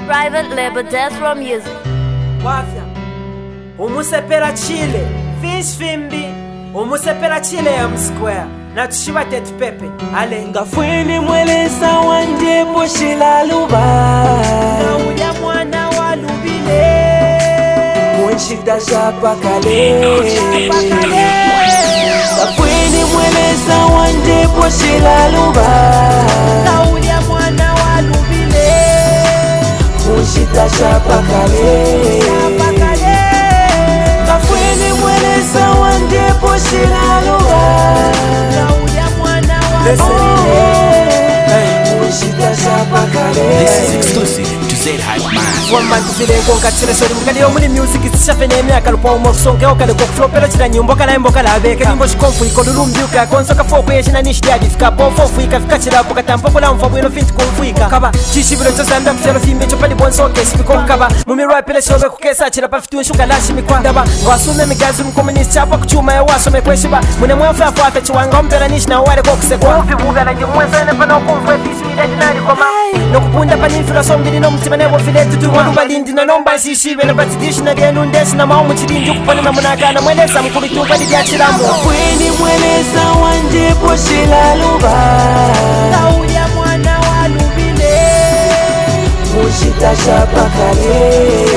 Private label Death Row Music. Wafya umusepera chile Fish Fimbi umusepera chile ya msquare na tushiba tet pepe ale ngafweni mweleza wanje poshila luba na uya mwana wa lubile mwenshita shapa kale ngafweni mweleza wanje poshila luba na uya mwana wa lubile mwenshita shapa kale ngafweni mweleza wanje poshila luba na uya mwana wa mwenshita shapa kale. This is exclusive to Zed Hype Mind. One man to feel it, go catch the story. Mukali omuli music is shafe neme akalupa umosonge okale ko flow pelo chira nyimbo kala imbo kala beka nyimbo shikonfu ikodulu mbyuka konsoka foko yeshina nishidadi fika bofo fuika fika chira poka tampo la mfabu ino finti kumfuika kaba chishibiro chozamba kufyalo fimbe chopali bonsoke shibiko kaba mumi rap ile shobe kukesa chira pa fitu nshuka lashi mikwanda ba wasume migazi mkomunist chapa kuchuma ya wasome kweshiba mune mwefa fwafe chiwanga mpera nishina wale ko kusekwa uvi na jimweza ene pano kumfwe fisi midadi koma nokupunda panifira sombili no mtima nebo filetu tuwa balindi na nomba zishibe na batidishi na genu ndesi na maumu chidindi kupani na munagana mweleza mkuritu kwa didi ya chilamu kweni mweleza wanje poshila luba na uya mwana wa lubile mushita shapa kale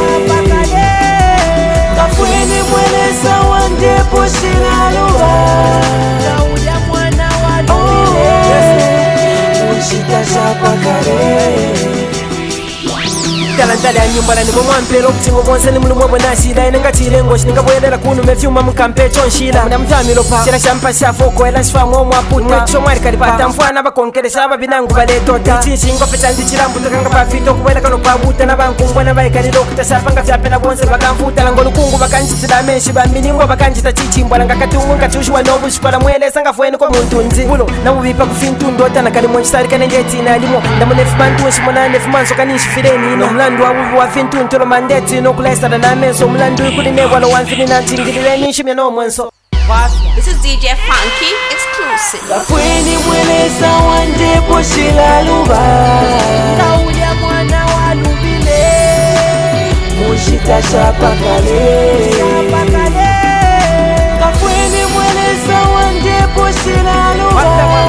kafweni mweleza wanje poshila luba na uya mwana wa lubile mushita shapa kale talantale ya nyumba la nimo mwampelo kutingo bonse ni munu mwebo nashila inanga chilengo shininga bwedela kunu mefyuma mkampe chonshila muna mtamilo pa chila shampa shafoko ela shifamu omu aputa mwecho mwari kalipata mfwana bakonkelesha babinangu baletota ichishingo fechandi chilambu tukanga pafito kubwela kano pabuta na bankungwa na baikalilo kutashapanga fyapela bonse bakamfuta lango lukungu bakanjitila menshi baminingo bakanjita chichimbwa langa katungu nkachushuwa nobu shikola mwelesa nga fweni ko muntu nzi ulo na mubipa kufintundu na kali mwenchisari kanengetina limo ndamunefu bantushi mwana nefu manso kanishi fileni ino mlandu wawu wafintu ntolo mandeti no kulesana na menso mlandu ikuline wala wanfini na ntingilile nishimya no mwenso. This is DJ Funky exclusive. kafweni mweleza wanje poshila luba na uya mwana wa lubile mushita shapa kale kafweni mweleza wanje poshila luba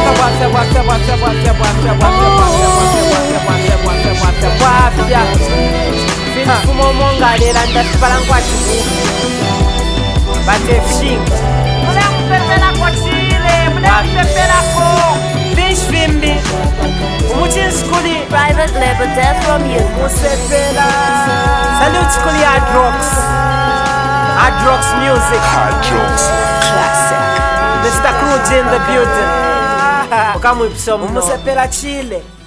Fumo monga lera ndasipala nkwati batefshinga mule mpepela kwa chile mule mpepela ko Fish Fimbi umuchin skuli Private label Death Row Music. musepela salute skuli Hard Rocks Music Classic. Mr. Crude in the building ukamwipsomo musepela chile